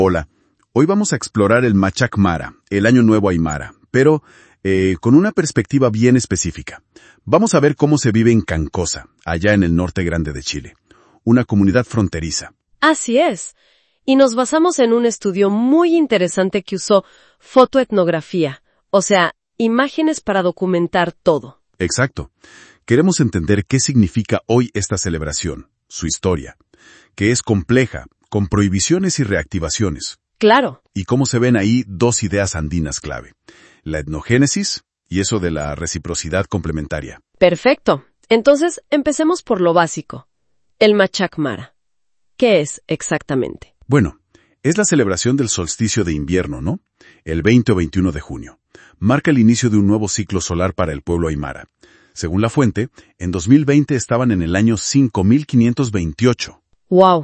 Hola, hoy vamos a explorar el Machak Mara, el Año Nuevo Aymara, pero con una perspectiva bien específica. Vamos a ver cómo se vive en Cancosa, allá en el norte grande de Chile, una comunidad fronteriza. Así es. Y nos basamos en un estudio muy interesante que usó fotoetnografía, o sea, imágenes para documentar todo. Exacto. Queremos entender qué significa hoy esta celebración, su historia, que es compleja, con prohibiciones y reactivaciones. Claro. Y cómo se ven ahí dos ideas andinas clave, la etnogénesis y eso de la reciprocidad complementaria. Perfecto. Entonces, empecemos por lo básico. El Machak Mara. ¿Qué es exactamente? Bueno, es la celebración del solsticio de invierno, ¿no? El 20 o 21 de junio. Marca el inicio de un nuevo ciclo solar para el pueblo aymara. Según la fuente, en 2020 estaban en el año 5528. ¡Wow!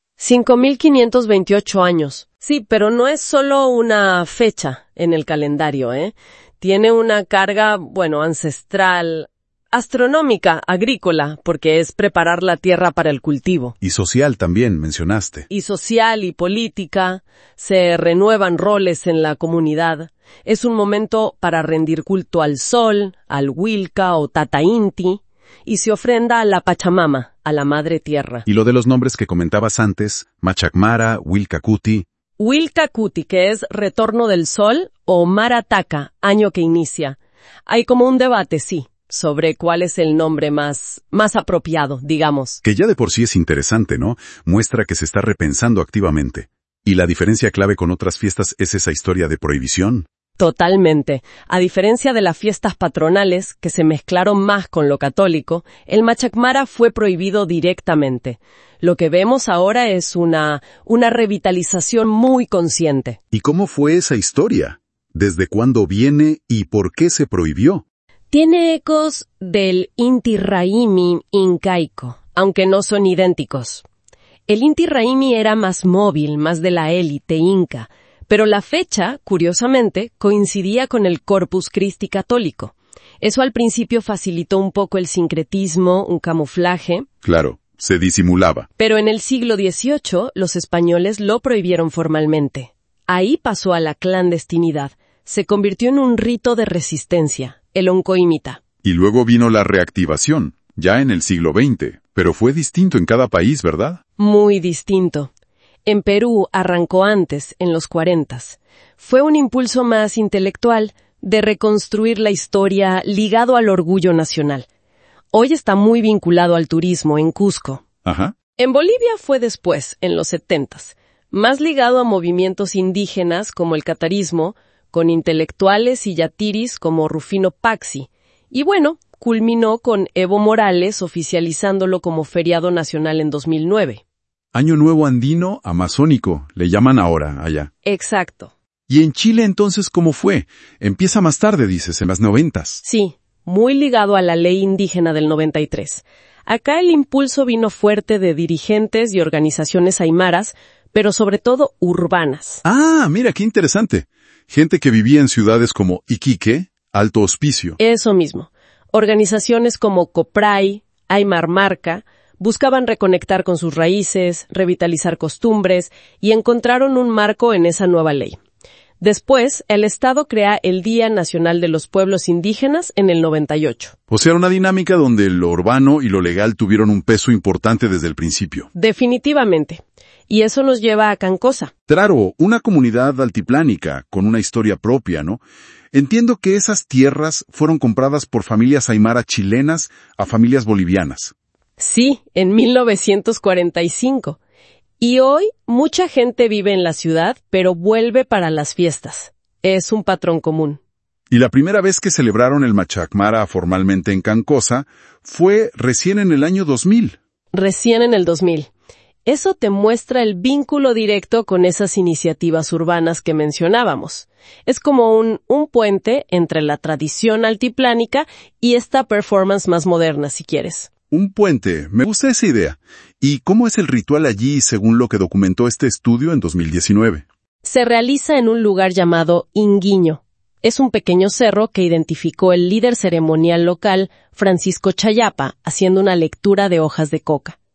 5528 años. Sí, pero no es solo una fecha en el calendario, ¿eh? Tiene una carga, ancestral, astronómica, agrícola, porque es preparar la tierra para el cultivo. Y social también, mencionaste. Y social y política, se renuevan roles en la comunidad. Es un momento para rendir culto al sol, al Huilca o Tata Inti, y se ofrenda a la Pachamama, a la Madre Tierra. Y lo de los nombres que comentabas antes, Machak Mara, Huilca Cuti. Huilca Cuti, que es retorno del sol, o Mara Taka, año que inicia. Hay como un debate, sí, sobre cuál es el nombre más apropiado, digamos. Que ya de por sí es interesante, ¿no? Muestra que se está repensando activamente. ¿Y la diferencia clave con otras fiestas es esa historia de prohibición? Totalmente. A diferencia de las fiestas patronales, que se mezclaron más con lo católico, el Machak Mara fue prohibido directamente. Lo que vemos ahora es una revitalización muy consciente. ¿Y cómo fue esa historia? ¿Desde cuándo viene y por qué se prohibió? Tiene ecos del Inti Raymi incaico, aunque no son idénticos. El Inti Raymi era más móvil, más de la élite inca, pero la fecha, curiosamente, coincidía con el Corpus Christi católico. Eso al principio facilitó un poco el sincretismo, un camuflaje. Claro, se disimulaba. Pero en el siglo XVIII, los españoles lo prohibieron formalmente. Ahí pasó a la clandestinidad. Se convirtió en un rito de resistencia, el oncoímita. Y luego vino la reactivación, ya en el siglo XX, pero fue distinto en cada país, ¿verdad? Muy distinto. En Perú arrancó antes, en los 40. Fue un impulso más intelectual de reconstruir la historia ligado al orgullo nacional. Hoy está muy vinculado al turismo en Cusco. Ajá. En Bolivia fue después, en los 70, más ligado a movimientos indígenas como el catarismo, con intelectuales y yatiris como Rufino Paxi. Y culminó con Evo Morales oficializándolo como feriado nacional en 2009. Año Nuevo Andino Amazónico, le llaman ahora allá. Exacto. ¿Y en Chile entonces cómo fue? Empieza más tarde, dices, en las 90. Sí, muy ligado a la ley indígena del 93. Acá el impulso vino fuerte de dirigentes y organizaciones aymaras, pero sobre todo urbanas. Ah, mira, qué interesante. Gente que vivía en ciudades como Iquique, Alto Hospicio. Eso mismo. Organizaciones como Copray, Aymar Marca, buscaban reconectar con sus raíces, revitalizar costumbres y encontraron un marco en esa nueva ley. Después, el Estado crea el Día Nacional de los Pueblos Indígenas en el 98. O sea, una dinámica donde lo urbano y lo legal tuvieron un peso importante desde el principio. Definitivamente. Y eso nos lleva a Cancosa. Claro, una comunidad altiplánica, con una historia propia, ¿no? Entiendo que esas tierras fueron compradas por familias aymara chilenas a familias bolivianas. Sí, en 1945. Y hoy mucha gente vive en la ciudad, pero vuelve para las fiestas. Es un patrón común. Y la primera vez que celebraron el Machak Mara formalmente en Cancosa fue recién en el año 2000. Recién en el 2000. Eso te muestra el vínculo directo con esas iniciativas urbanas que mencionábamos. Es como un puente entre la tradición altiplánica y esta performance más moderna, si quieres. Un puente, me gusta esa idea. ¿Y cómo es el ritual allí según lo que documentó este estudio en 2019? Se realiza en un lugar llamado Inguiño. Es un pequeño cerro que identificó el líder ceremonial local, Francisco Chayapa, haciendo una lectura de hojas de coca.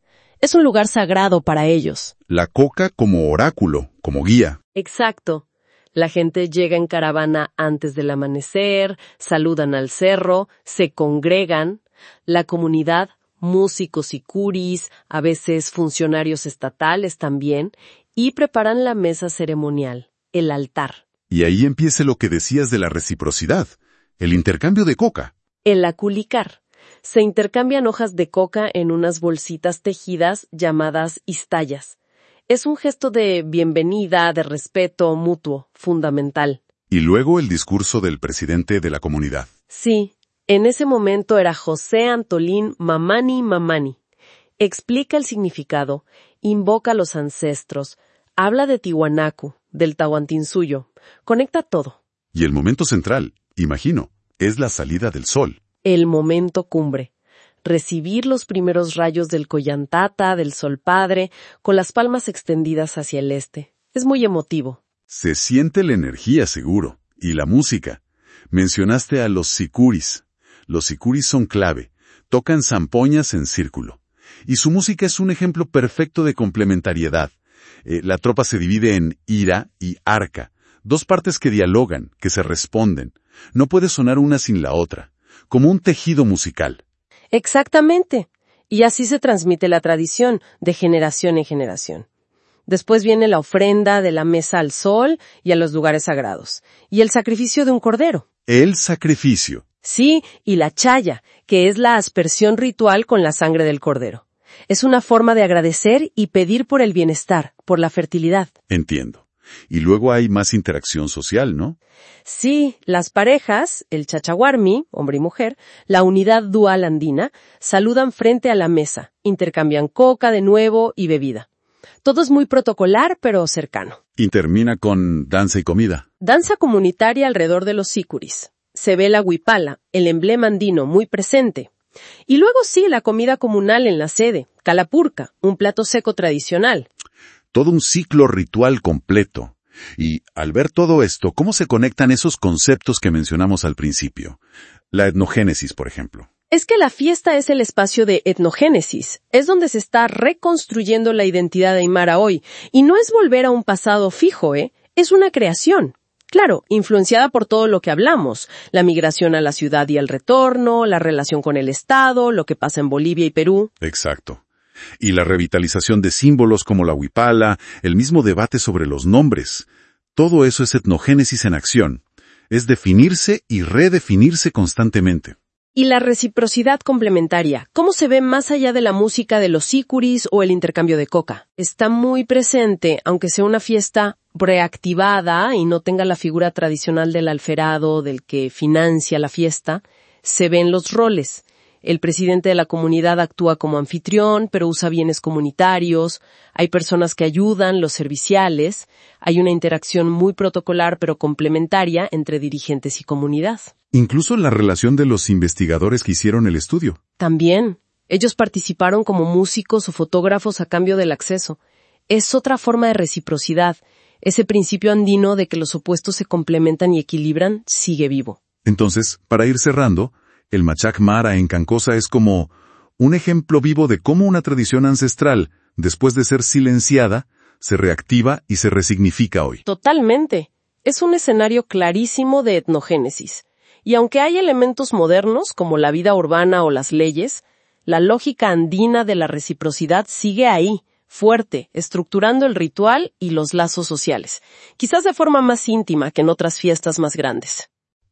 Es un lugar sagrado para ellos. La coca como oráculo, como guía. Exacto. La gente llega en caravana antes del amanecer, saludan al cerro, se congregan. La comunidad, músicos sicuris, a veces funcionarios estatales también, y preparan la mesa ceremonial, el altar. Y ahí empieza lo que decías de la reciprocidad, el intercambio de coca. El aculicar. Se intercambian hojas de coca en unas bolsitas tejidas llamadas istayas. Es un gesto de bienvenida, de respeto mutuo, fundamental. Y luego el discurso del presidente de la comunidad. Sí, en ese momento era José Antolín Mamani. Explica el significado, invoca a los ancestros, habla de Tiwanaku, del Tahuantinsuyo, conecta todo. Y el momento central, imagino, es la salida del sol. El momento cumbre. Recibir los primeros rayos del Collantata, del Sol Padre, con las palmas extendidas hacia el este. Es muy emotivo. Se siente la energía, seguro. Y la música. Mencionaste a los sicuris. Los sicuris son clave. Tocan zampoñas en círculo. Y su música es un ejemplo perfecto de complementariedad. La tropa se divide en ira y arca. Dos partes que dialogan, que se responden. No puede sonar una sin la otra. Como un tejido musical. Exactamente. Y así se transmite la tradición, de generación en generación. Después viene la ofrenda de la mesa al sol y a los lugares sagrados. Y el sacrificio de un cordero. El sacrificio. Sí, y la chaya, que es la aspersión ritual con la sangre del cordero. Es una forma de agradecer y pedir por el bienestar, por la fertilidad. Entiendo. Y luego hay más interacción social, ¿no? Sí, las parejas, el chachahuarmi, hombre y mujer, la unidad dual andina, saludan frente a la mesa, intercambian coca de nuevo y bebida. Todo es muy protocolar, pero cercano. Y termina con danza y comida. Danza comunitaria alrededor de los sicuris. Se ve la huipala, el emblema andino muy presente. Y luego sí, la comida comunal en la sede, calapurca, un plato seco tradicional. Todo un ciclo ritual completo. Y al ver todo esto, ¿cómo se conectan esos conceptos que mencionamos al principio? La etnogénesis, por ejemplo. Es que la fiesta es el espacio de etnogénesis. Es donde se está reconstruyendo la identidad aymara hoy. Y no es volver a un pasado fijo, Es una creación. Claro, influenciada por todo lo que hablamos. La migración a la ciudad y el retorno, la relación con el Estado, lo que pasa en Bolivia y Perú. Exacto. Y la revitalización de símbolos como la huipala, el mismo debate sobre los nombres. Todo eso es etnogénesis en acción. Es definirse y redefinirse constantemente. Y la reciprocidad complementaria, ¿cómo se ve más allá de la música de los sicuris o el intercambio de coca? Está muy presente, aunque sea una fiesta preactivada y no tenga la figura tradicional del alferado, del que financia la fiesta, se ven los roles. El presidente de la comunidad actúa como anfitrión, pero usa bienes comunitarios. Hay personas que ayudan, los serviciales. Hay una interacción muy protocolar, pero complementaria entre dirigentes y comunidad. Incluso la relación de los investigadores que hicieron el estudio. También. Ellos participaron como músicos o fotógrafos a cambio del acceso. Es otra forma de reciprocidad. Ese principio andino de que los opuestos se complementan y equilibran sigue vivo. Entonces, para ir cerrando, el Machac Mara en Cancosa es como un ejemplo vivo de cómo una tradición ancestral, después de ser silenciada, se reactiva y se resignifica hoy. Totalmente. Es un escenario clarísimo de etnogénesis. Y aunque hay elementos modernos, como la vida urbana o las leyes, la lógica andina de la reciprocidad sigue ahí, fuerte, estructurando el ritual y los lazos sociales, quizás de forma más íntima que en otras fiestas más grandes.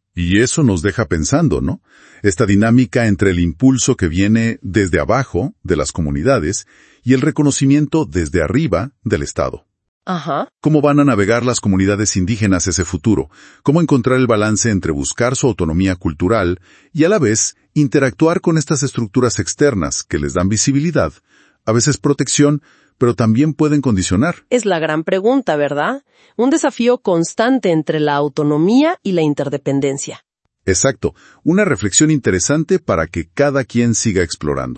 Y eso nos deja pensando, ¿no? Esta dinámica entre el impulso que viene desde abajo, de las comunidades, y el reconocimiento desde arriba, del Estado. Ajá. ¿Cómo van a navegar las comunidades indígenas ese futuro? ¿Cómo encontrar el balance entre buscar su autonomía cultural y a la vez interactuar con estas estructuras externas que les dan visibilidad, a veces protección, pero también pueden condicionar? Es la gran pregunta, ¿verdad? Un desafío constante entre la autonomía y la interdependencia. Exacto, una reflexión interesante para que cada quien siga explorando.